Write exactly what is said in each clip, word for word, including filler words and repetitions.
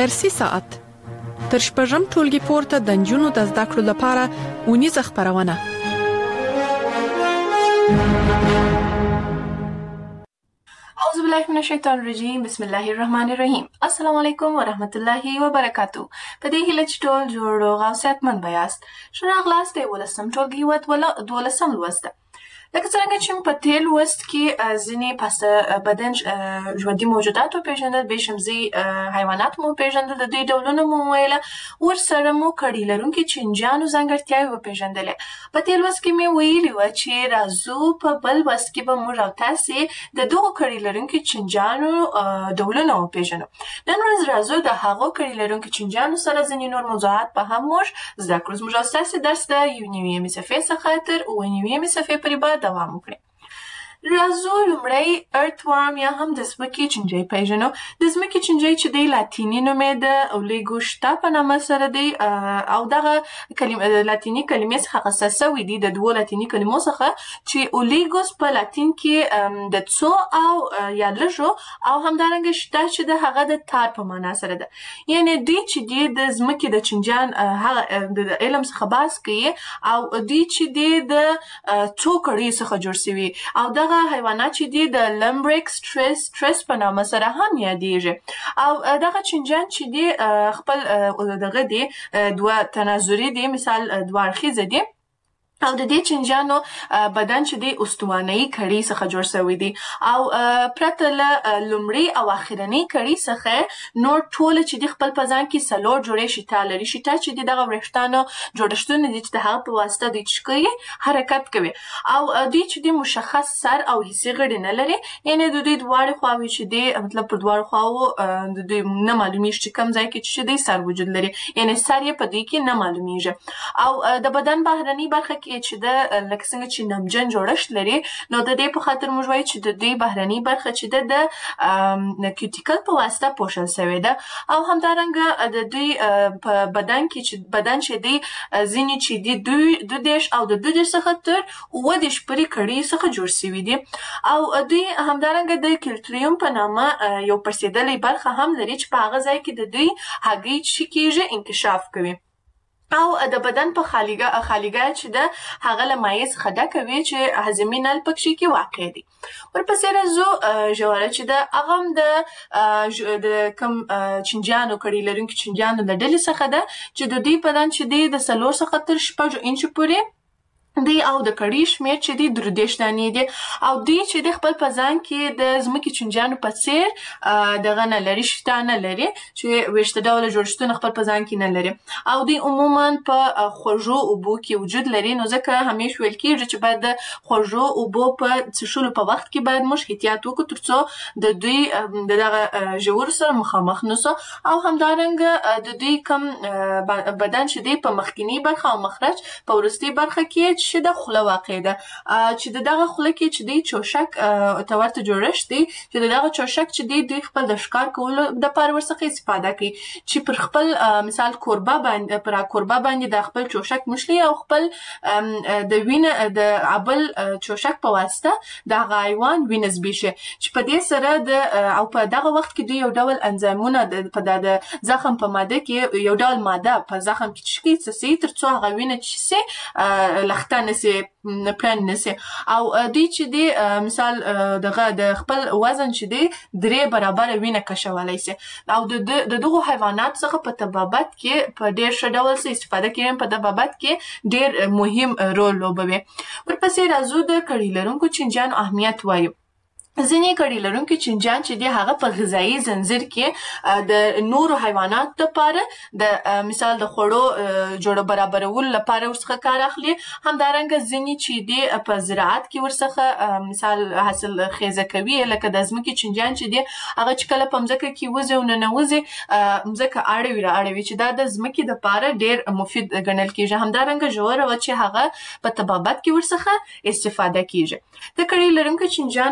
درسي ساعت تر شپږم ټولګي پورته د نجونو د زده کړو لپاره اونیزه خپرونه. اعوذ بالله من الشیطان الرجیم. بسم الله الرحمن الرحیم. السلام علیکم ورحمت الله وبرکاتو. په دې هیله چې ټول جوړ روغ او صحتمند یاست. ښه راغلاست د ولسم ټولګي و دولسم لوست. لکه څنګه چې په تیر لوست کې ځینې پس بدن ژوندي موجودات وپېژندل، بېشمزي حیوانات مو وپېژندل، د دوی ډولونه مو وویله، ورسره مو کړي لرونکي چینجیانو ځانګړتیاوې وپېژندلې. په تیر لوست کې مې ویلي وه چې راځو په بل لوست کې به موږ او تاسې د دغو کړي لرونکي چینجیانو ډولونه وپېژنو. نن ورځ راځو د هغو کړي لرونکي چینجیانو سره ځینې نور موضوعات به هم موږ زده کړو. زموږ او ستاسې درس د یو نویمې صفحې څخه تر اووه نویمې صفحې پورې به دوام وکړي. راځو لومړی ارتوارم یا هم د ځمکې چینجی پیژنو. د ځمکې چینجی چې دی لاتیني نوم یې د اولیګوشتا په نامه سره دی او دغه لاتیني کلمې څخه اخیستل سوي دي، د دوو لاتیني کلمو څخه چې اولیګوس په لاتین کې د څو او یا لږو او همدارنګه شتا چې د هغه د تار په معنا سره ده. یعنې دوی چې دی د ځمکې د چینجیان هغه د علم څخه بحث کوي او دوی چې دی د څو کړیو څخه جوړ سوي او دغه حیوانات چې دي د لمبریک سټریس په نامه سره هم یادېږي. او دغه چینجیان چې دي خپل دغه دي دوه تناظري دي، مثال دوه اړخیزه دي او د دې چینجیانو بدن چې دی استوانه‌یي کړي څخه جوړ شوی دی او پرته له لومړۍ او اخرنۍ کړي څخه نور ټول چې دی خپل په ځان کې څلور جوړې شیټه لري. شیټه چې دی دغه وریښتانو جوړښتونه دي چې د هغه په واسطه دوی څه کوي، حرکت کوي او دوی چې دی مشخص سر او حسي غړي نه لري. یعنې د دوی دواړې خواوې چې دی مطلب په دواړو خواوو د دوی نه معلومیږي چې کوم ځای کې چې دی سر وجود لري، یعنې سر یې په دوی کې نه معلومیږي. او د بدن بهرنۍ برخه کې چې د لکه څنګه چې نمجن جوړښت لري، نو د دې په خاطر موږ وایو چې د دې بهرنۍ برخه چې ده د کیوټیکل په واسطه پوښل سوې ده. او همدارنګه د دوی په بدن کې چې بدن چې دی ځینې چې دي دوه دېرش او د دوه دېرش څخه تر اووه دېرش پورې کړي څخه جوړ سوي دي. او دوی همدارنګه د کلټریوم په نامه یو پړسېدلې برخه هم لري چې په هغه ځای کې د دوی هګۍ چې کېږي انکشاف کوي. او د بدن په خالیګاه خالیګاه چې ده هغه له مایع څخه ډکه وي چې هضمي نل پکې کې واقع دي. ورپسې راځو ژوره چې ده هغه هم د کوم چینجیانو کړي لرونکي چینجیانو له ډلې څخه ده چې د دوی بدن چې دی د څلور څخه تر شپږو انچو پورې دی او د کړي شمېر چې دی درې دېرش دانې دي او دوی چې د خپل په ځان کې د ځمکې چینجیانو په څېر دغه نه لري، شیټه نه لري چې ویشته ډوله جوړښتونه خپل په ځان کې نه لري. او دوی عموما په خوږو اوبو کې وجود لري، نو ځکه همیش ویل کېږي چې باید د خوږو اوبو په څښلو په وخت کې باید موږ احتیاط وکړو تر څو د دوی د دغه ژورو سره مخامخ نسو. او همدارنګه د دوی کم بدن چې دی په مخکینی برخه او مخرج په وروستۍ برخه کې چې د خوله واقع ده، چې د دغه خوله کې چې دی چوشک ته ورته جوړښت دی چې د دغه چوشک چې دی دوی خپل د ښکار کولو دپاره ورڅخه استفاده کوي چې پر خپل مثال کوربه باندې پر کوربه باندې د خپل چوشک مشلي او خپل د وینه د عبل چوشک په واسطه د هغه حیوان وینه زبېښي چې په دې سره د او په دغه وخت کې دوی یو ډول انزایمونه په د زخم په ماده کې یو ډول ماده په زخم کې چشکي څڅي تر څو هغه وینه چې سي لخته نسي پلان نسي. او دوی چې دی مثال دغه د خپل وزن چې دی درې برابره وینه کشولی سي او د دغو حیوانات څخه په طبابت کې په ډېر ښه ډول څه استفاده کوي، په طبابت کې ډېر مهم رول لوبوي. ورپسې راځو د کړي لرونکو چینجیانو اهمیت وایو. ځینې کړي لرونکي چینجیان چې دی هغه په غذایي زنځیر کې د نورو حیواناتو لپاره د مثال د خوړو جوړه برابرولو لپاره ورڅخه کار اخلي. همدارنګه ځینې چې دی په زراعت کې ورڅخه مثال حاصل خیزه کوي، لکه د ځمکې چینجیان چې دی هغه چې کله په مځکه کې وځي او ننوځي مځکه اړوي را اړوي چې دا د ځمکې دپاره ډېر مفید ګڼل کېږي. همدارنګه ژوره وه چې هغه په طبابت کې ورڅخه استفاده کېږي. د کړي لرونکو چینجیانو وروسته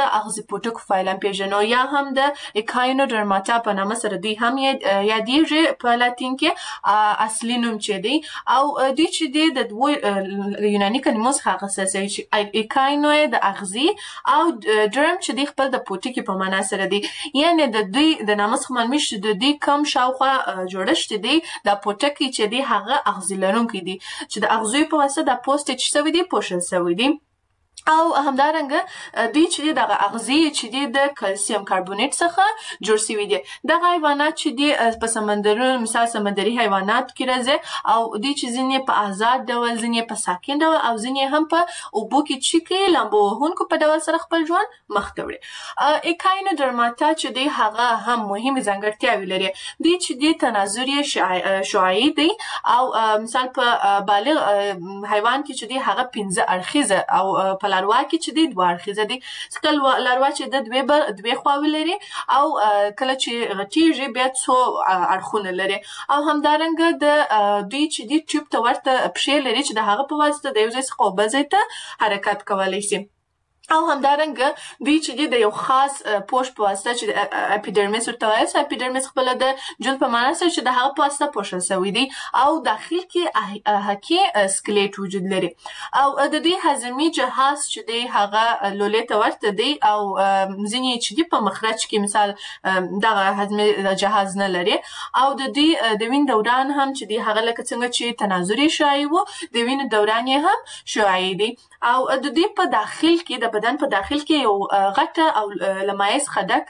د اغزي پوټکو فایلم پیژنو یا هم د اکاینوډرماټا په نامه سره دوی هم یادېږي په لاتین کې اصلي نوم چې دی. او دوی چې دی د دوو یوناني کلمو څخه اخیستل شوي چې اکاینو د اغزي او ډرم چې دی خپل د پوټکي په معنا سره دی. یعنې د دوی د نامه څخه معلومېږي چې د دوی کم شاوخوا جوړښت دی دا پوټکی چې دی هغه اغزي لرونکی دی چې د اغزیو په واسطه دا پوست چې شوی دی پوښل شوی دی. او همدارنګه دوی چې دی دغه اغزي چې دی د کلسیم کاربونیټ څخه جوړ شوي دي. دغه حیوانات چې دی په سمندرونو مثال سمندري حیوانات کې راځي او دوی چې ځینې په آزاد ډول ځینې په ساکن ډول او ځینې هم په اوبو کې چې کوي لامبو وهونکو په ډول سره خپل ژوند مخ ته وړي. اکاینوډرماټا چې دی هغه هم مهمې ځانګړتیاوې لري. دوی چې دی تناظر یې شعاعي دی او مثال په بالغ حیوان کې چې دی هغه پنځه اړخیزه او په لاروا کې چې دی دوه اړخیزه دی. ځکه لاروا چې د دوې بر دوې خواوې لري او کله چې غټیږي بیا څو اړخونه لري. او همدارنګه د دوی چې دی ټیوب ته ورته پښې لري چې د هغه په واسطه د یو ځای څخه بل ځای ته حرکت کولی شي. او همدارنګه دوی چې دی د یو خاص پوښ په واسطه چې اپیډرمیس ورته وایي چې اپیډرمیس خپل د جلد په معنا سره چې د هغه په واسطه پوښل شوی دی او داخل کې حقیقي سکلیټ وجود لري. او د دوی هضمي جهاز چې دی هغه لولې ته ورته دی او ځینې چې دی په مخرج کې مثال دغه هضمي جهاز نه لري. او د دوی د وین دوران هم چې دی هغه لکه څنګه چې تناظري شعاعي و د وین دوران یې هم شعاعي دی. او د دوی په داخل کې د بدن په داخل کې یو غټه او لمایز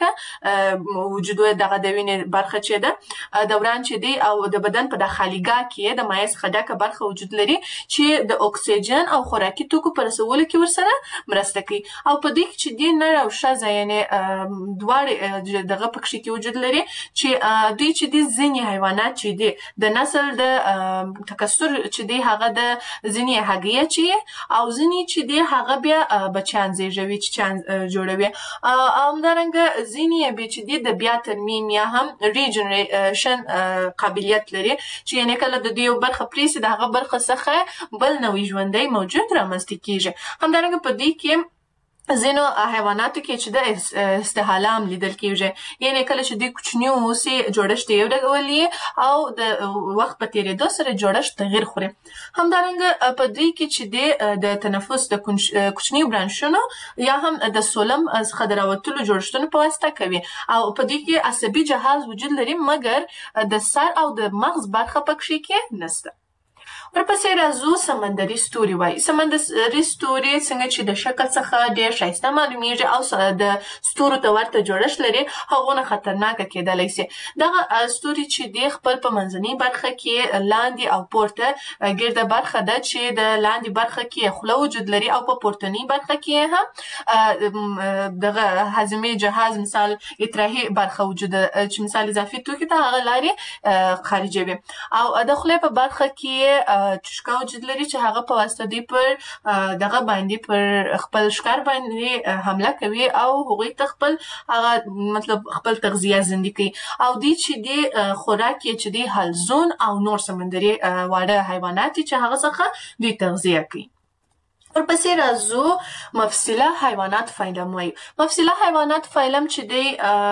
خډکه وجود دغه د وینې برخه چې ده دوران چې دی او د بدن په داخليګاه کې د مایز خډکه برخه وجود لري چې د اکسیجن او خوراکي توکو په رسولو کې ورسره مرسته کوي. او په دې کې چې دی نر او ښځه یعنې دواړه دغه پکښې کې وجود لري چې دوی چې دی ځینې حیوانات چې دی د نسل د تکثر چې دی هغه د ځینې هګۍ چې او ځینې چې دی هغه بیا بچیان زیږوي چې چان جوړوي. او همدارنګه ځینې بیا چې دی د بیا ترمیم یا هم ریجنریشن قابلیت لري چې یعنې کله د دوی یو برخه پرېږدي د هغه برخه څخه بل نوی ژوندی موجود رامنځته کېږي. همدارنګه په دې کې ځینو حیواناتو کې چې د استحاله هم لیدل کېږي. یعنې کله چې دوی کوچني واوسي جوړښت یو ډول وي او د وخت په تېرېدو سره جوړښت تغیر خوري. همدارنګه په دوی کې چې دی د تنفس د کوچني برانشونو یا هم د سولم څخه د راوتلو جوړښتونو په واسطه کوي. او په دوی کې عصبي جهاز وجود لري مګر د سر او د مغز برخه پکښې کې نشته. ورپسې راځو سمندري ستوري وایي. سمندري ستوري څنګه چې د شکل څخه ډېر ښایسته معلومیږي او د ستورو ته ورته جوړښت لري هغونه خطرناکه کېدلی شي. دغه ستوري چې دی خپل په منځنۍ برخه کې لاندې او پورته ګرده برخه ده چې د لاندې برخه کې خوله وجود لري او په پورتنۍ برخه کې هم دغه هضمي جهاز مثال اطراحي برخه وجود چې مثال اضافي توکي ته هغه لارې خارجوي. او د خولې په برخه کې چشکا وجود لري چې هغه په واسطه دی پر دغه باندې پر خپل ښکار باندې حمله کوي او هغوی ته خپل هغه مطلب خپل تغذیه زندي کوي. او دی چې دی خوراک یې چې دی حلزون او نور سمندري واړه حیوانات چې هغه څخه دوی تغذیه کوي. ورپسې راځو مفصله حیوانات فایلم وایي. مفصله حیوانات فایلم چې دی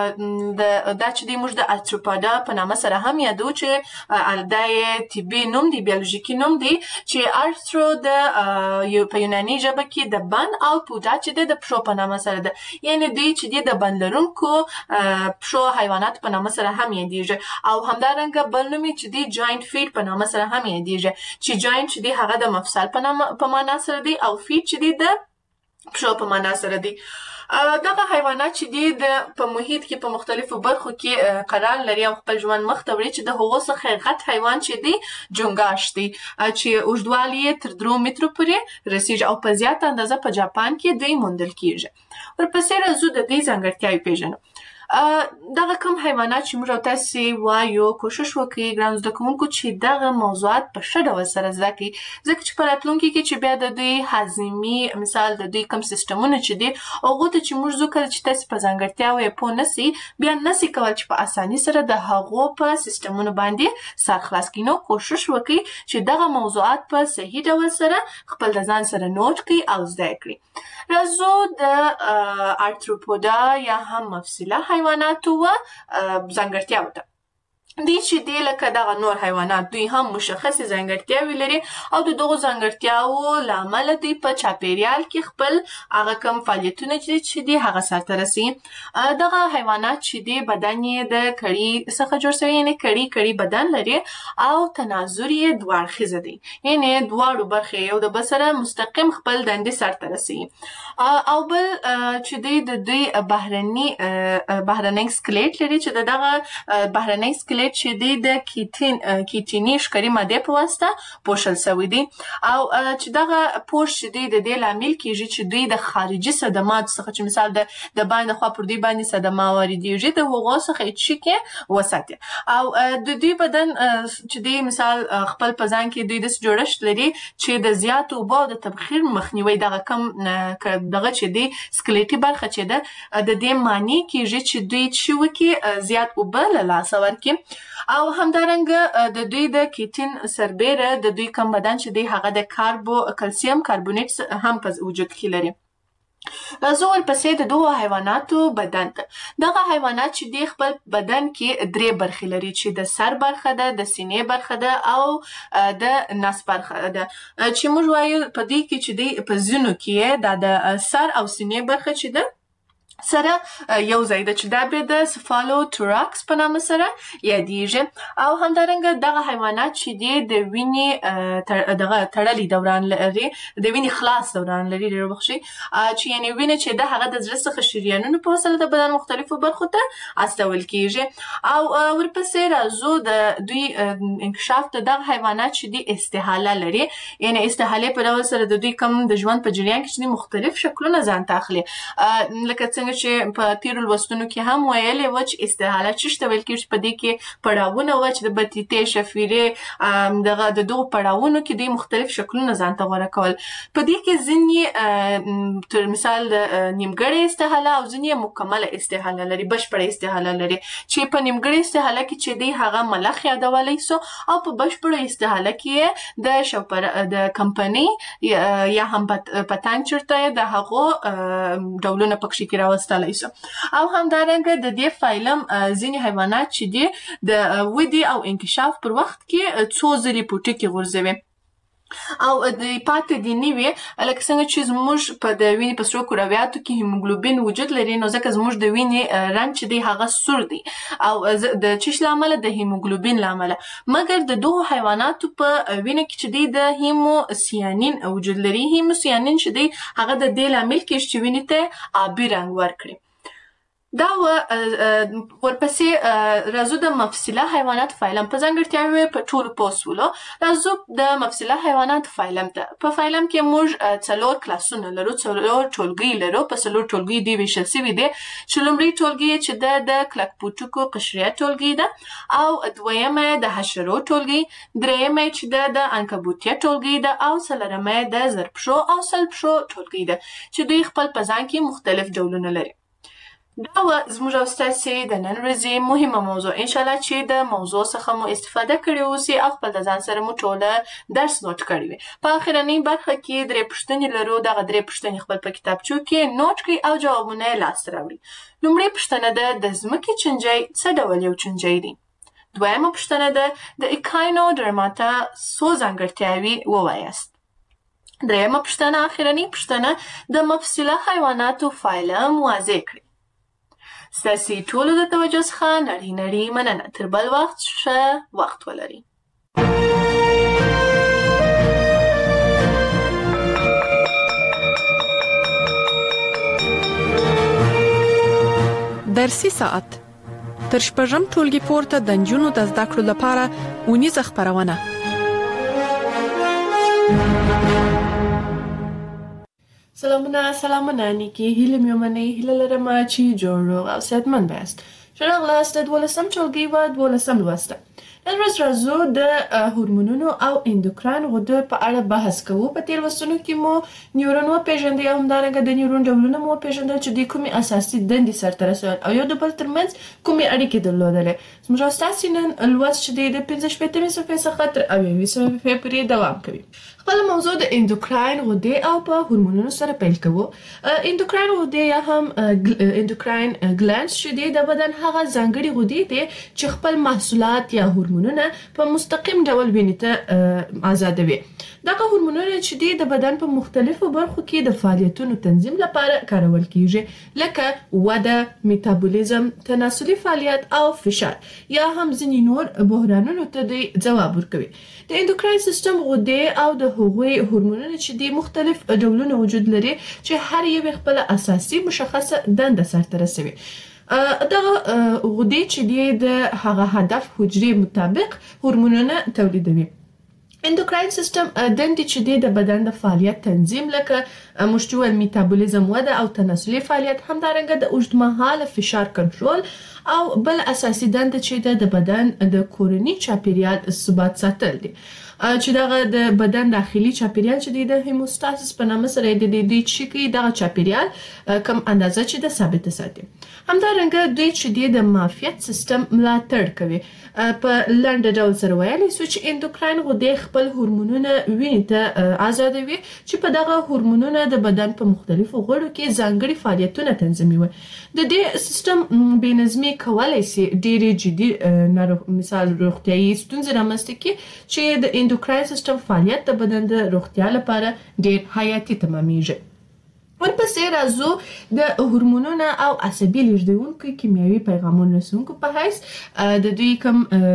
دا چې دی موږ د ارتروپودا په نامه سره هم یادو چې دا یې طبي نوم دی بیولوژیکي نوم دی چې ارترو د په یوناني ژبه کې د بند او پودا چې دی د پښو په نامه سره ده. یعنې دوی چې دی د بند لرونکو پښو حیوانات په نامه سره هم یادېږي. او همدارنګه بل نوم چې دی جاینټ فیټ په نامه سره هم یادېږي چې جاینټ چې دی هغه د مفصل په نامه په معنا سره دی او فیټ چې دی د پښو په معنا سره دی. دغه حیوانات چې دی د په محیط کې په مختلفو برخو کې قرار لري او خپل ژوند مخ ته وړي چې د هغو څخه غټ حیوان چې دی جونګاش دی چې اوږدوالی یې تر درو مترو پورې رسیږي او په زیاته اندازه په جاپان کې دوی موندل کېږي. ورپسې راځو د دې ځانګړتیاوې پېژنو. دغه کوم حیوانات چې موږ او تاسې وایو کوشش وکړئ ګرانو زده کوونکو چې دغه موضوعات په ښه ډول سره زده کړئ، ځکه چې په راتلونکي کې چې بیا د دوی هاضمي مثال د دوی کوم سیستمونه چې دي هغو ته چې موږ ځو کله چې تاسې په ځانګړتیاوو یې پوه نه سئ بیا نسئ کولی چې په اساني سره د هغو په سیستمونو باندې سر خلاص کړئ. نو کوشش وکړئ چې دغه موضوعات په صحیح ډول سره خپل د ځان سره نوټ کړئ او زده یې کړئ. راځو د آرتروپودا یا هم مفصله حیواناتو و ځانګړتیاوو ته. دی چې دی لکه دغه نور حیوانات دوی هم مشخصې ځانګړتیاوې لري او د دغو ځانګړتیاوو له امله دوی په چاپیریال کې خپل هغه کوم فعالیتونه چې دي هغه سرته رسوي. دغه حیوانات چې دی بدن یې د کړي څخه جوړ شوی، یعنې کړي کړي بدن لري او تناظر یې دوه اړخیزه دی، یعنې دواړو برخې یو د بل سره مستقیم خپل دندې سرته رسوي. او بل چې دی د دوی بهرني بهرنی سکلیټ لري چې دغه بهرنی سکلیټ چې دی د کیټین کیټیني ښکاري مادې په واسطه پوښل شوی دی او چې دغه پوښ چې دی د دې لامل کیږي چې دوی د خارجي صدماتو څخه چې مثال د د باندې خوا پر دوی باندې صدمه واردېږي د هغو څخه یې چیکې وساتي. او د دوی بدن چې دی مثال خپل په ځان کې دوی داسې جوړښت لري چې د زیاتو اوبو او د تبخیر مخنیوی دغه کم دغه چې دی سکلیټي برخه چې ده د دې معنی کیږي چې دوی چې وکړي زیات اوبه له لاسه ورکړي. او همدارنګه د دوی د کیټین سربیره د دوی کم بدن چې دی هغه د کاربو کلسیم کاربونیټ هم په وجود کې لري. راځو ورپسې د دغو حیواناتو بدن ته. دغه حیوانات چې دی خپل بدن کې درې برخې لري چې د سر برخه ده، د سینې برخه ده او د نس برخه ده. چې موږ وایو په دې کې چې دی په ځینو کې دا د سر او سینې برخه چې ده سره یو ځای ده چې دا بیا د سفالوتوراکس په نامه سره یادیږي. او همدارنګه دغه حیوانات چې دی د وینې دغه تړلي دوران لري، د وینې خلاص دوران لري ډېر بخښئ، چې یعنې وینه چې ده هغه د زړه څخه شریانونو په وسیله د بدن مختلفو برخو ته استول کیږي. او ورپسې راځو د دوی انکشاف د دغه حیوانات چې دی استحاله لري، یعنې استحالې په ډول سره د دوی کوم د ژوند په جریان کې چې مختلف شکلونه ځان ته اخلي، لکه څنګه چې په تیرو لوستونو کې هم ویلې وه چې استحاله څه ته ویل کېږي، په دې کې پړاوونه وه چې د بطیتې، شفیرې دغه د دغو پړاوونو کې دوی مختلف شکلونه ځان ته غوره کول. په دې کې ځینې تر مثال نیمګړې استحاله او ځینې مکمله استحاله لري، بشپړه استحاله لري چې په نیمګړې استحاله کې چې دی هغه ملخ یادولی سو او په بشپړه استحاله کې د شوپر د کمپنۍ یا هم پتنګ چرته د هغو ډولونه پکښې کې راوستلی سو. او همدارنګه د دې فایلم ځینې حیوانات چې دي د ودې او انکشاف پر وخت کې څو ځلې پوټکي غورځوي او د پاتې دي نوي لکه څنګه چې زموږ په د وینې په سرو کرویاتو کې هیموګلوبین وجود لري، نو ځکه زموږ د وینې رنګ چې دی هغه سور دی او د چیش له امله د هیموګلوبین له امله. مګر د دغو حیواناتو په وینه کې چې دی د هیموسیانین وجود لري. هیموسیانین چې دی هغه د دې لامل کېږي چې وینې ته آبي رنګ ورکړي. دا و ورپسې راځو د مفصله حیوانات فایلم په ځانګړتیاوې په ټولو پوه شولو. راځو د مفصله حیوانات فایلم ته. په فایلم کې موږ څلور کلاسونه لرو، څلور ټولګي لرو. په څلور ټولګي دوی ویشل شوي دي چې لومړی ټولګي چې ده د کلکپوټکو قشریه ټولګي ده، او دویمه د حشرو ټولګي، درېیمه چې ده د عنکبوتیه ټولګي ده، او څلورمه د زرپښو او سلپښو ټولګي ده چې دوی خپل په ځان کې مختلف ډولونه لري. دا و زموږ او ستاسې د نن ورځې مهمه موضوع. انشاءالله چې د موضوع څخه مو استفاده کړې اوسي او خپل د ځان سره مو ټوله درس نوټ کړی وي. په اخرنۍ برخه کې درې پوښتنې لرو. دغه درې پوښتنې خپل په کتابچو کې نوټ کړئ او جوابونه یې لاسته راوړئ. لومړۍ پوښتنه ده د ځمکې چینجی څه ډول یو چینجی دی؟ دویمه پوښتنه ده د ایکاینوډرماتا څو ځانګړتیاوې ووایاست؟ درېیمه پوښتنه اخرنۍ پوښتنه د مفصله حیواناتو فایلم واضح کړئ. ستاسې ټولو د توجه څخه نړۍ نړۍ مننه. تر بل وخت ښه وخت ولرئ. درسي ساعت تر شپږم ټولګي پورته د نجونو د زده کړو لپاره اونیزه خپرونه. سلامونه سلامونه نیکی هیله مې ومنئ هیله لرم چې جوړ روغ او صحتمند بیاست. ښه راغلاست د دولسم ټولګي و دولسم لوسته. نن ورځ راځو د هورمونونو او اندوکراین غدو په اړه بحث کوو. په تېر لوستونو کې مو نیورون وپېژندی او همدارنګه د نیورون ډولونه مو وپېژندل چې دوی کومې اساسي دندې سرته رسول او یو د بل ترمنځ کومې اړیکې درلودلې. زموږ او ستاسې نن لوست چې دی د پنځه شپېتمې صفحې څخه تر اویاوي صفحې پورې دوام کوي. خپله موضوع د اندوکراین غدې او په هورمونونو سره پیل کوو. اندوکراین غدې یا هم اندوکراین ګلانډز چې دی د بدن هغه ځانګړي غدې دي چې خپل محصولات یا هورمونونه په مستقیم ډول وینې ته آزادوي. دغه هورمونونه چې دی د بدن په مختلفو برخو کې د فعالیتونو تنظیم لپاره کارول کیږي، لکه وده، میتابولیزم، تناسلي فعالیت او فشار یا هم ځینې نور بحرانونو ته دی ځواب ورکوي. د اندوکراین سیستم غدې او د هغوی هورمونونه چې دی مختلف ډولونه وجود لري چې هر یو خپل اساسي مشخصه دنده سرته رسوي. دغه غدې چې دی د هغه هدف حجرې مطابق هورمونونه تولیدوي. اندوکراین سیستم دندې چې دی د بدن د فعالیت تنظیم لکه مشتوي میتابولیزم، وده او تناسلي فعالیت، همدارنګه د اوږدمهاله فشار کنټرول او بل اساسي دنده چې د بدن د کورني چاپیریال ثبات ساتل دي، چې دغه د بدن داخلي چاپیریال چې دی د هیموستاسیس په نامه سره د دې چې کوي دغه چاپیریال کم اندازه چې د ثابت ساتي. همدارنګه دوی چې دی د معافیت سیستم ملاتړ کوي. په لنډ ډول سره ویلی سو چې اندوکراین غدې خپل هورمونونه وینې ته آزادوي چې په دغه هورمونونه د بدن په مختلفو غړو کې ځانګړي فعالیتونه تنظیموي. د دې سیستم بې نظمي کولی سي ډېرې جدي مثال روغتیایي ستونزې رامنځته کړي چې د اندوکراین سیستم فعالیت د بدن د روغتیا لپاره ډېر حیاتي تمامیږي. ورپسې راځو د هورمونونو او عصبي لیږدونکو کیمیاوي پیغامونو رسونکو په حیث د دوی کوم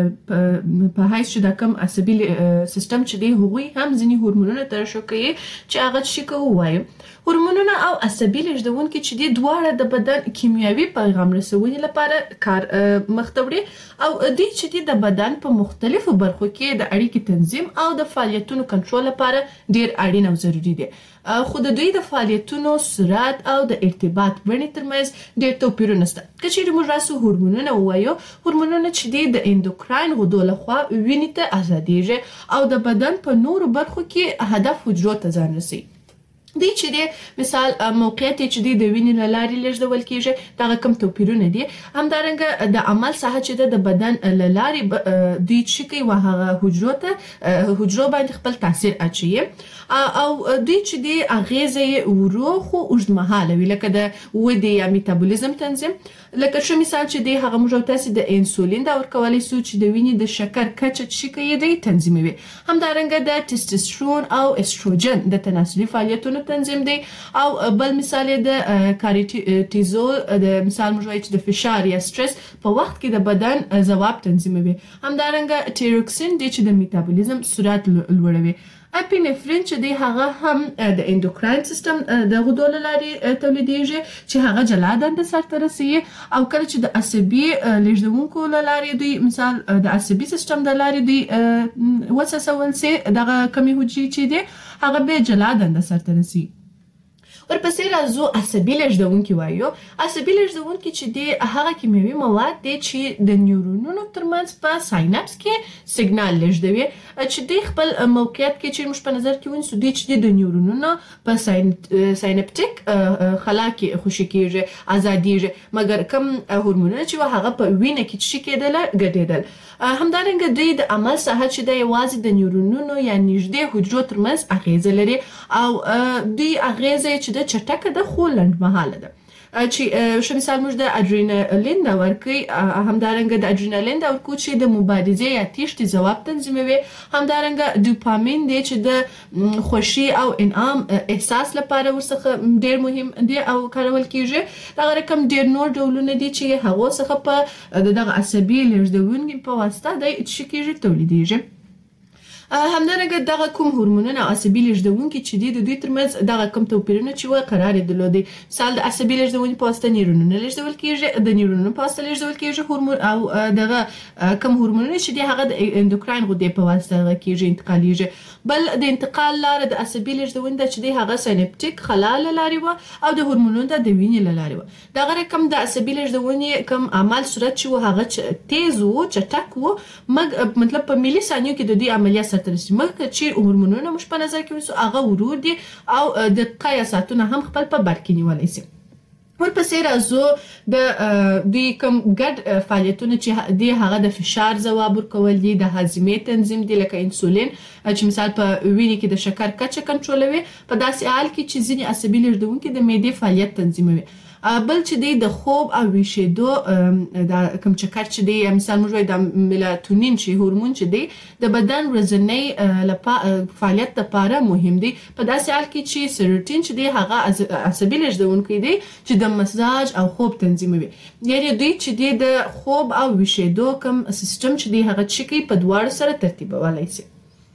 په حیث چې دا کوم عصبي سیستم چې دی هغوی هم ځینې هورمونونه ترشح کوي چې هغه څه که ووایو. هورمونونه او عصبي لیږدونکي چې دی دواړه د بدن کیمیاوي پیغام رسونې لپاره کار مخته وړي او دوی چې دی د بدن په مختلفو برخو کې د اړیکې تنظیم او د فعالیتونو کنټرول لپاره ډېر اړین او ضروري دي. خو د دوی د فعالیتونو سرعت او د ارتباط بڼې ترمنځ ډېر توپیرونه شته. که چیرې موږ راسو هورمونونه ووایو، هورمونونه چې دی د اندوکراین غدو لخوا وینې ته آزادیږي او د بدن په نورو برخو کې هدف حجرو ته ځان رسوي. دی چې دی مثال موقعیت چې دی د وینې له لارې لیږدول کیږي، دغه کوم توپیرونه دي. همدارنګه د عمل ساحه چې ده د بدن له لارې دوی چې کوي و هغه حجرو ته حجرو باندې خپل تاثیر اچوي او دوی چې دی اغیزه یې ورو خو اوږدمهاله وي، لکه د ودې یا میتابولیزم تنظیم. لکه ښه مثال چې دی هغه موږ او تاسې د انسولین دا ورکولی سو چې د وینې د شکر کچه چې کوي دی تنظیموي. همدارنګه د ټسټسټرون او استروجن د تناسلي فعالیتونو تنظیم دی او بل مثال د کارټیزول د مثال موږ وایو چې د فشار یا سټرس په وخت کې د بدن ځواب تنظیموي. همدارنګه ټیروکسین دی چې د میتابولیزم سرعت لوړوي. اپینفرین چې دی هغه هم د اندوکراین سیستم د غدو له لارې تولیدیږي چې هغه جلا دنده سرته رسوي او کله چې د عصبي لیږدونکو له لارې دوی مثال د عصبي سیستم د لارې دوی وڅڅول سي دغه کمې حجرې چې دی هغه بیا جلا دنده سرته رسوي. ورپسې راځو عصبي لیږدونکي وایو. عصبي لیږدونکي چې دی هغه کیمیاوي مواد دی چې د نیورونونو ترمنځ په ساینپس کې سیګنال لیږدوي چې دی خپل موقعیت کې چې موږ په نظر کې ونیسو دوی چې دی د نیورونونو په ساینپټیک خلا کې خوشي کیږي، ازادیږي، مګر کوم هورمونونه چې هغه په وینه کې چې کېدله ګډېدل. همدارنګه دوی د عمل ساحه چې دی یوازې د نیورونونو یا نږدې حجرو ترمنځ اغیزه لري او دوی اغیزه چې د چټکه ده خو لنډمهاله ده. چې ښه مثال موږ د اډرینالین دا ورکوي، همدارنګه د اډرینالین دا ورکوي چې د مبارزې یا تیښتې ځواب تنظیموي. همدارنګه دوپامین دی چې د خوښي او انعام احساس لپاره ورڅخه ډېر مهم دی او کارول کیږي. دغه رقم ډېر نور ډولونه دي چې هغو څخه په دغه عصبي لیږدونکي په واسطه دی چې کیږي تولیدیږي. همدارنګه دغه کوم هورمونونه او عصبي لیږدونکي چې دي د دوی ترمنځ دغه کوم توپیرونه چې وه قرار یې درلودی. مثال د عصبي لیږدونې په واسطه نیورونونه لیږدول کېږي، د نیورونونو په واسطه لیږدول کېږي هورمون او دغه کوم هورمونونه چې دي هغه د اندوکراین غدې په واسطه هغه کېږي انتقالیږي. بل د انتقال لاره د عصبي لیږدونې ده چې دی هغه ساینپټیک خلا له لارې وه او د هورمونونو ده د وینې له لارې وه. دغه رقم د عصبي لیږدونې کوم عمل صورت چې و هغه تیز و، چټک و، مګ مطلب په ملي ثانیو کې د دوی عملیات سرته رسي. مګ چې هورمونونه موږ په نظر کې ونیسو هغه ورور دي او دقیقه یا ساعتونه هم خپل په بر کې نیولی سي. ورپسې راځو د دوی کوم ګډ فعالیتونه چې دي هغه د فشار ځواب ورکول دي، د هاضمې تنظیم دي لکه انسولین چې مثال په وینې کې د شکر کچه کنټرولوي، په داسې حال کې چې ځینې عصبي لیږدونکي د معدې فعالیت تنظیموي. بل چې دی د خوب او ویښېدو د کوم چکر چې دی مثال موږ وایو د میلاتونین چې هورمون چې دی د بدن ورځنی فعالیت لپاره مهم دی، په داسې حال کې چې سیروټین چې دی هغه عصبي لیږدونکی دی چې د مزاج او خوب تنظیموي. یعنې دوی چې دی د خوب او ویښېدو کوم سیستم چې دی هغه چې کوي په دواړو سره ترتیبولی سي.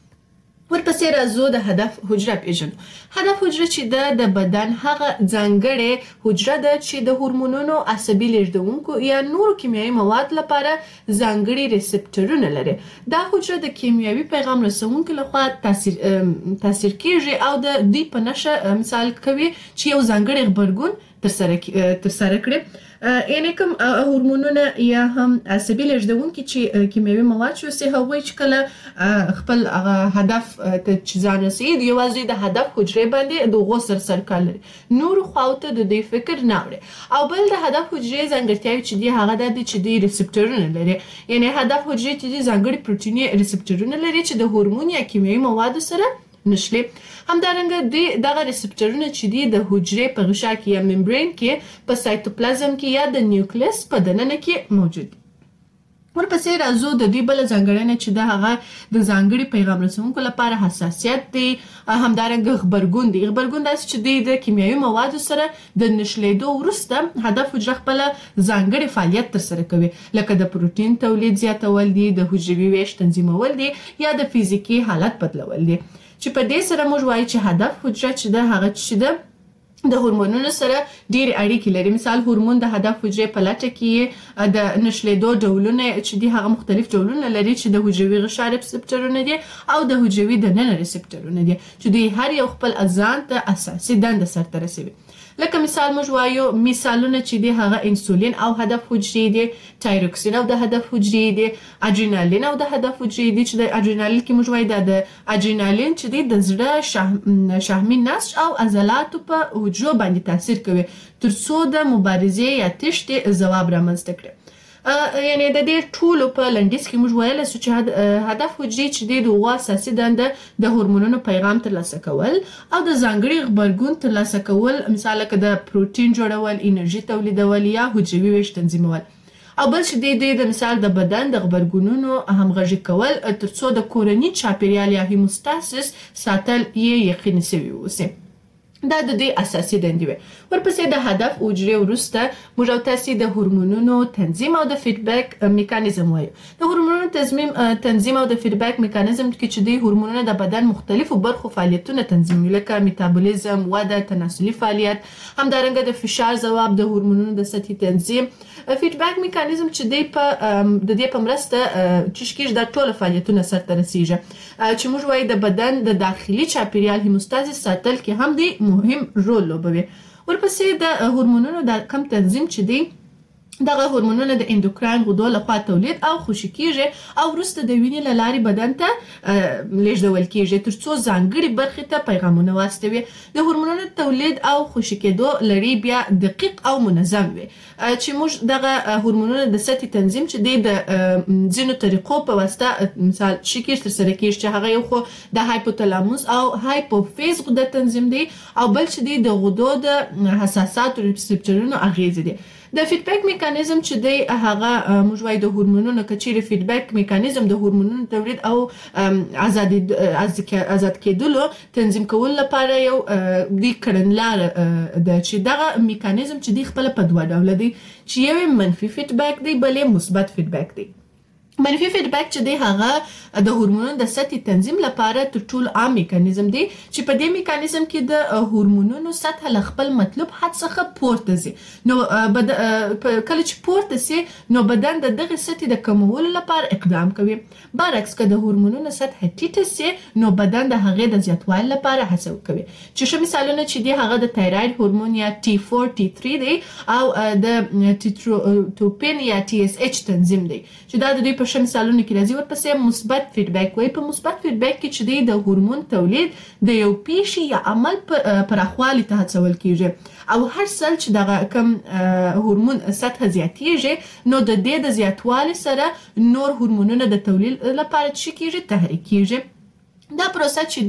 ورپسې راځو د هدف حجره پیژنو. هدف حجره چې ده د بدن هغه ځانګړې حجره ده چې د هورمونونو، عصبي لیږدونکو یا نورو کیمیاوي مواد لپاره ځانګړي ریسپټرونه لري. دا حجره د کیمیاوي پیغام رسونکو لخوا تاثیر تاثیر کیږي او د دوی په نښه مثال کوي چې یو ځانګړی غبرګون ترسره ترسره کړي. یعنې کوم هورمونونه یا هم عصبي لیږدونکي چې کیمیاوي مواد چې اوسي هغوی چې کله خپل هدف ته چې ځان رسوي یوازې د هدف حجرې باندې د هغو سره سرکار لري، نورو خواو ته د دوی فکر نه وړي. او بل د هدف حجرې ځانګړتیاوې چې دي هغه دا دي چې دوی ریسپټرونه لري. یعنې هدف حجرې چې دي ځانګړي پروټیني ریسپټرونه لري چې د هورمون یا کیمیاوي موادو سره نښلي. همدارنګه دوی دغه ریسپټرونه چې دي د حجرې په غشا کې یا ممبرین کې په سایتوپلازم کې یا د نیوکلیس په دننه کې موجود دي. ورپسې راځو د دوی بله ځانګړنه چې ده هغه د ځانګړي پیغام رسونکو لپاره حساسیت دی، همدارنګه غبرګون دی. غبرګون داسې چې دوی د کیمیاوي موادو سره د نښلېدو وروسته هدف حجره خپله ځانګړي فعالیت ترسره کوي، لکه د پروټین تولید زیاتول دي، د حجروي ویش تنظیمول دي یا د فزیکي حالت بدلول دي. چې په دې سره موږ وایو چې هدف حجره چې ده هغه چې ده د هورمونونو سره ډېرې اړیکې لري. مثال هورمون د هدف حجرې په لټه کې د نښلېدو ډولونه چې دي هغه مختلف ډولونه لري چې د حجروي غشا ریسپټرونه دي او د حجروي دننه ریسپټرونه دي چې دوی هر یو خپل ځان ته اساسي دنده سرته رسوي. لکه مثال موږ وایو مثالونه چې دي هغه انسولین او هدف حجرې دي، تایروکسین او د هدف حجرې دي، اډرینالین او د هدف حجرې دي چې د اډرینالین کې موږ وایو دا د اډرینالین چې دی د زړه شحمي نسج او عضلاتو په حجرو باندې تاثیر کوي تر څو د مبارزې یا تښتې ځواب رامنځته کړي. یعنې د دې ټولو په لنډیز کې موږ ویلی سو چې هدف حجرې چې دی د هغو اساسي دنده د هورمونونو پیغام ترلاسه کول او د ځانګړي غبرګون ترلاسه کول، مثال لکه د پروټین جوړول، انرژي تولیدول یا حجروي ویش تنظیمول. او بل چې دی د مثال د بدن د غبرګونونو همغږي کول تر څو د کورني چاپیریال یا هیموستاسیس ساتل یې یقیني سوي اوسي. دا د دوی اساسي دندې وي. ورپسې د هدف حجرې وروسته موږ او تاسې د هورمونونو تنظیم او د فیډبیک میکانیزم وایو. د هورمونونو تنظیم تنظیم او د فیډبیک میکانیزم کې چې دوی هورمونونه د بدن مختلفو برخو فعالیتونه تنظیموي، لکه میتابولیزم، وده، تناسلي فعالیت، همدارنګه د فشار ځواب، د هورمونونو د سطحي تنظیم. فیډبیک میکانیزم چې دی په د دې په مرسته چې کېږي دا ټول فعالیتونه سرته رسیږي چې موږ وایو د بدن د داخلي چاپیریال هیموستاسیس ساتل کې هم دی مهم رول لوبوي. ورپسې د هورمونونو د کم تنظیم چې دی دغه هورمونونه د اندوکراین غدو لخوا تولید او خوشې کیږي او وروسته د وینې له لارې بدن ته لیږدول کیږي تر څو ځانګړي برخې ته پیغامونه واستوي. د هورمونونو تولید او خوشې کېدو لړۍ بیا دقیق او منظم وي چې موږ دغه هورمونونه د سطحي تنظیم چې دی د ځینو طریقو په واسطه مثال چې کېږي ترسره کېږي چې هغه یو خو د هایپوتلاموس او هایپوفیز غده تنظیم دی او بل چې دی د غدو د حساساتو ریسپټرونو اغیزې دي. د فیډبیک میکانیزم چې دی هغه موږ وایو د هورمونونو که چیرې فیډبیک میکانیزم د هورمونونو تولید او آزاد کېدلو تنظیم کولو لپاره یو دوی کړنلاره ده چې دغه میکانیزم چې دی خپله په دوه ډوله دی چې یو منفي فیډبیک دی بل یې مثبت فیډبیک دی. منفي فیډبیک چې دی هغه د هورمونونو د سطحي تنظیم لپاره تر ټولو عام میکانیزم دی چې په دې میکانیزم کې د هورمونونو سطح له خپل مطلوب حد څخه پورته ځي. نو بد... کله چې پورته سي نو بدن د دغه سطحي د کمولو لپاره اقدام کوي. برعکس که د هورمونونو سطح ټیټه سي نو بدن د هغې د زیاتوالي لپاره هڅه کوي. چې ښه مثالونه چې دی هغه د تایراید هورمون یا ټي فور ټي تھری دی او د ټیټروټوپین یا ټي اس ایچ تنظیم دی چې دا د دوی په ښه مثالونو کې راځي. ورپسې مثبت فیډبیک وایي. په مثبت فیډبیک کې چې دی د هورمون تولید د یو پیښې یا عمل پراخوالي ته هڅول کیږي او هر ځل چې دغه کم هورمون سطح زیاتیږي نو د دې د زیاتوالي سره نور هورمونونه د تولید لپاره څه کیږي تحریک کیږي. دا پروسه چې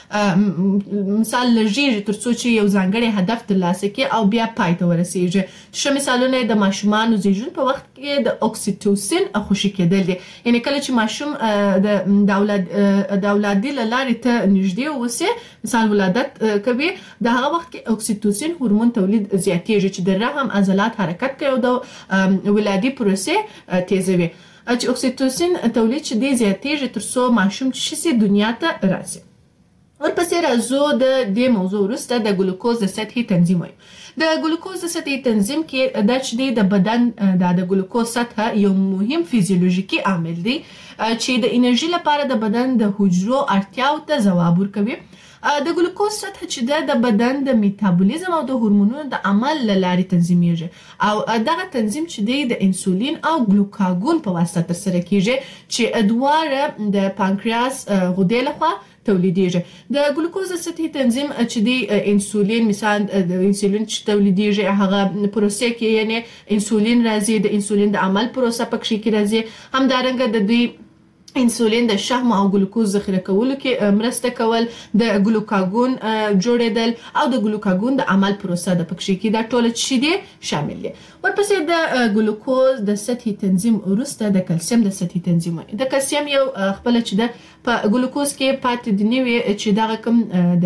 د مثال لږیږي تر څو چې یو ځانګړی هدف ترلاسه کړي او بیا پای ته ورسیږي. ښه مثالونه د ماشومانو زیږون په وخت کې د اکسیټوسین خوشي کېدل دي. یعنې کله چې ماشوم د اولاد د اولادي له لارې ته نږدې اوسي مثال ولادت کوي د هغه وخت کې اکسیټوسین هورمون تولید زیاتیږي چې د رحم عضلات حرکت کوي او د ولادي پروسې تیزوي. چې اکسیټوسین تولید چې دی زیاتیږي تر څو ماشوم چې شي دنیا ته راسي. ورپسې راځو د دې موضوع وروسته د ګلوکوز د سطحي تنظیم وایو. د ګلوکوز د سطحي تنظیم کې دا چې دی د بدن د د ګلوکوز سطح یو مهم فیزیولوژیکي عامل دی چې د انرژي لپاره د بدن د حجرو اړتیاو ته ځواب ورکوي. د ګلوکوز سطح چې ده د بدن د میتابولیزم او د هورمونونو د عمل له لارې تنظیمیږي او دغه تنظیم چې دی د انسولین او ګلوکاګون په واسطه ترسره کیږي چې دواړه د پانکریاس غدې لخوا تولیدیږي. د ګلوکوز سطحي تنظیم چې دی انسولین مثال د انسولین چې تولیدیږي هغه پروسې کې یعنی انسولین راځي د انسولین د عمل پروسه پکې کې راځي. همدارنګه د دوی انسولین د شحم او ګلوکوز ذخیره کولو کې مرسته کول د ګلوکاګون جوړیدل او د ګلوکاګون د عمل پروسه د پکې کې دا ټول چې دي شامل دي. ورپسې د ګلوکوز د سطحي تنظیم وروسته د کلسیم د سطحي تنظیم د کلسیم یو خپل چې د په ګلوکوز کې پاتې دی نوي چې دا کوم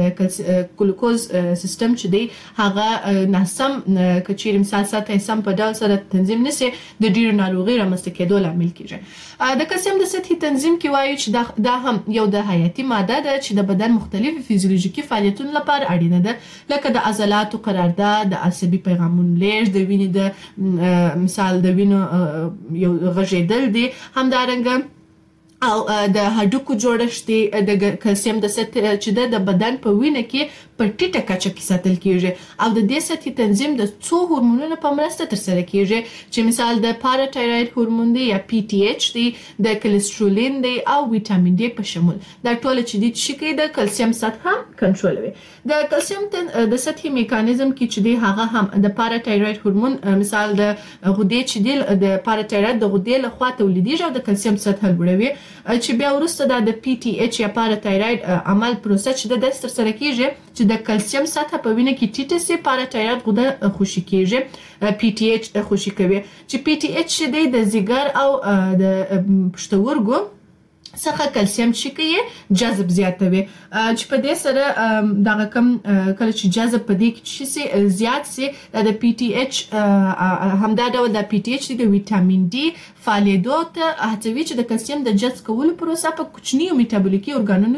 د ګلوکوز سیستم چې دی هغه ناسم کچیر مثال ساته سم په ډول سره تنظیم نشي د ډیرو ناروغي رامنځته کېدو لامل کیږي. د کلسیم د سطحي تنظیم کې وایي چې دا هم یو د حیاتي ماده ده چې د بدن مختلفو فیزیولوژیکي فعالیتونو لپاره اړینه ده لکه د عضلاتو قرارداد د عصبي پیغامونو لیږد د وینې د مثال د وینو یو غږیدل دي. همدارنګه او د هډوکو جوړښت دی د کلسیم د سطح چې د بدن په وینه کې په ټیټه کچه کې ساتل کیږي او د دې سطحي تنظیم د څو هورمونونو په مرسته ترسره کیږي چې مثال د پاراتایروید هورمون دی یا پی ټي ایچ دی د کلسترولین دی او ویټامین ډي په شمول. دا ټول چې دي چې کوي د کلسیم سطح کنټرولوي. د کلسیم د سطحي میکانیزم کې چې دی هغه هم د پاراتایروید هورمون مثال د غدې چې دی د پاراتایروید د غدې لخوا تولیدیږي او د کلسیم سطح لوړوي چې بیا وروسته دا د پی ټي ایچ یا پاراتایروید عمل پروسه چې د داس ترسره کیږي چې د کلسیم سطح په وینه کې ټیټه سي پاراتایروید غده خوشي کیږي پی ټي ایچ خوشي کوي چې پی ټي ایچ دی د زیګر او د پښتورګو څخه کلسیم چې کوي جذب زیاتوي چې په دې سره دغه کم کله چې جذب په دې کې شي زیات سي د پی ټي ایچ همدا ډول د پی ټي ایچ د ویټامین ډي فعالیدو ته هڅوي چې د کلسیم د جذب کولو پروسه په کوچنیو میټابولیکي ارګانونو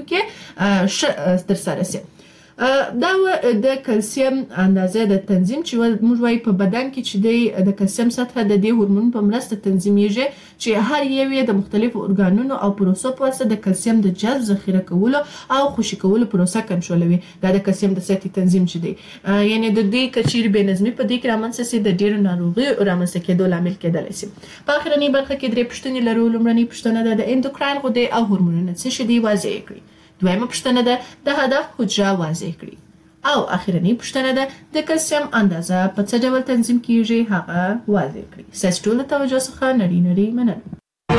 کې ترسره شي. دا د کلسیم اندازه د تنظیم چې موږ وایي په بدن کې چې د د کلسیم سطح د دې هورمون په مرسته تنظیمیږي چې هر یو یې د مختلفو ارګانونو او پروسو په واسطه د کلسیم د جذب ذخیره کولو او خوشي کولو پروسه کنټرولوي. دا د کلسیم د سطحي تنظیم چې دی یعنی د دې کچیر بې نظمي په دې کې رامنځته سي د ډیرو ناروغیو رامنځته کېدو لامل کېدلی شي. په اخرنۍ برخه کې درې پوښتنې لرو. لومړنۍ پوښتنه ده د اندوکراین غدې او هورمونونه څه شي دي واضح کړئ. دویمه پوښتنه ده د هدف حجره واضح کړئ. او اخرنۍ پوښتنه ده د کلسیم اندازه په څه ډول تنظیم کیږي هغه واضح کړئ. ستاسو ټول د توجه څخه نړۍ نړۍ مننه.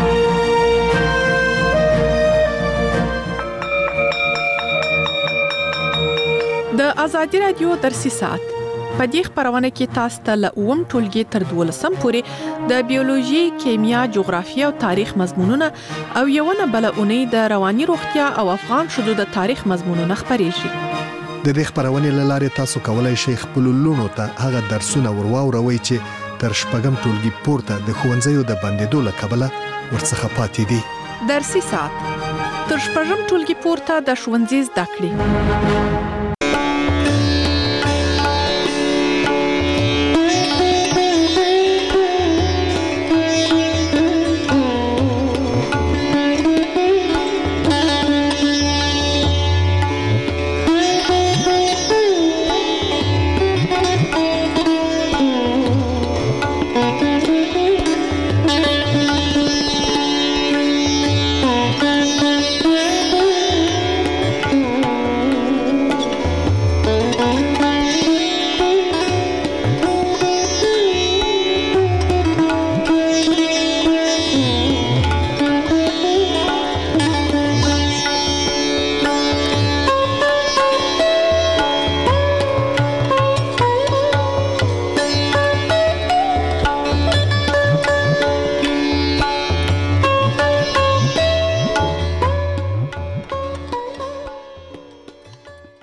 د ازادي رادیو درسي ساعت په دې خبرونه کې تاسو ته له اووم ټولګي تر دولسم پورې د بیولوژي، کیمیا، جغرافیه او تاریخ مضمونونه او یو نه بل اونۍ د رواني روغتیا او افغان شذو د تاریخ مضمونونه خبرېږي. د دې خبرونې له لارې تاسو کولای شئ خپل لونو ته هغه درسونه ورواوروئ چې تر شپږم ټولګي پورته د ښوونځیو د بندیدو له کبله ورڅخه پاتې دي. درسي ساعت تر شپږم ټولګي پورته د ښوونځي زده کړې.